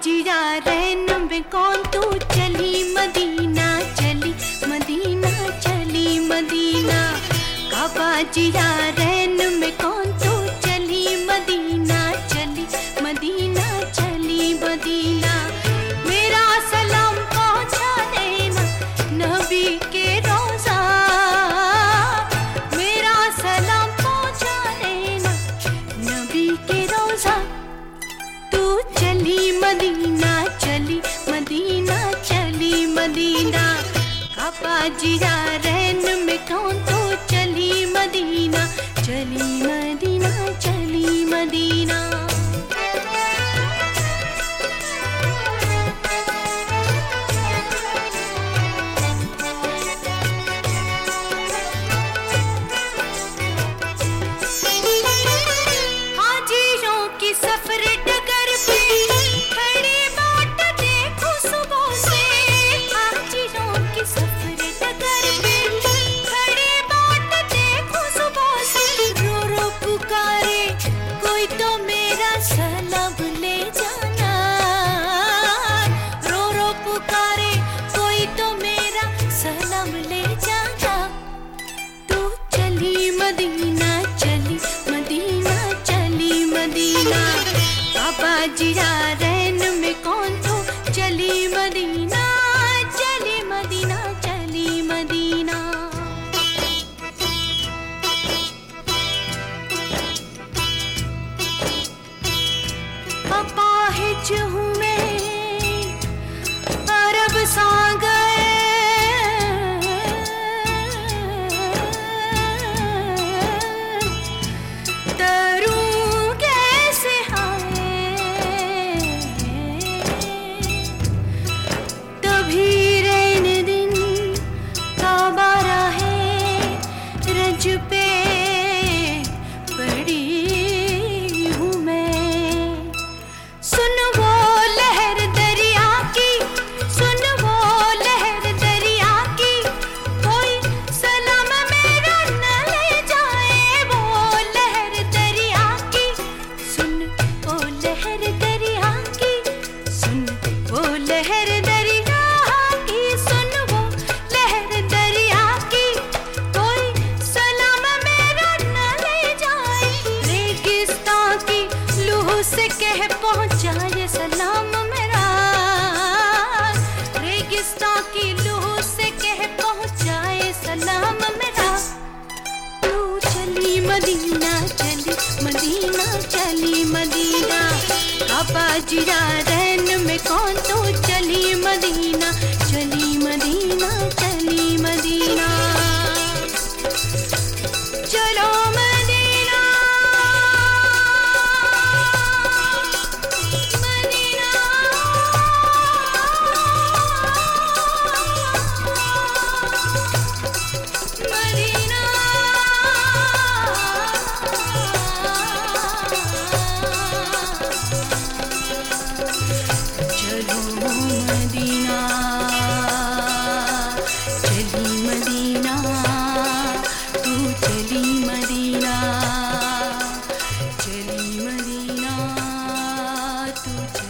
जीरा रैन में कौन तू चली मदीना चली मदीना चली मदीना। काबा जीरा रैन में कौन तू चली मदीना चली मदीना चली मदीना। मेरा सलाम पहुँचा देना नबी के रोज़ा, मेरा सलाम पहुँचा देना नबी के रोज़ा। तू चली मदीना चली मदीना चली मदीना। काबा जीरा रैन में कौन तू चली मदीना चली मदीना चली मदीना। हाजिरों की सफर डगर पे खड़ी बाट देखो सुबह से, हाजिरों की सफर डगर पे खड़ी बाट देखो सुबह से। रो रो पुकारे कोई तो मेरा सलाम ले जाना, रो रो पुकारे कोई तो मेरा सलाम ले जाना। तू चली मदीना चली मदीना चली मदीना। काबा जीरा रैन में कौन तू चली मदीना चली मदीना चली मदीना। अपाहिज हूँ मैं अरब सा गए, तरूं कैसे आए तभी रैन दिन काबा राहे रज पे पड़ी हूँ मैं। सुन वो लहर दरिया की, सुन वो लहर दरिया की, कोई सलाम मेरा न ले जाए। वो लहर दरिया की, सुन वो लहर दरिया की, सुन वो लहर दरिया की, सुन वो लहर दरिया की, कोई सलाम मेरा न ले जाए। रेगिस्तान की लूह से कह पहुँचाए सलाम मेरा, रेगिस्तान की लूह से कह पहुँचाए सलाम मेरा। तू चली मदीना चली मदीना चली मदीना। काबा जीरा रैन में कौन तू चली मदीना चली मदीना चली मदीना। चलो मदीना मदीना मदीना। चलो मदीना चली मदीना, तू चली मदीना चली मदीना, तू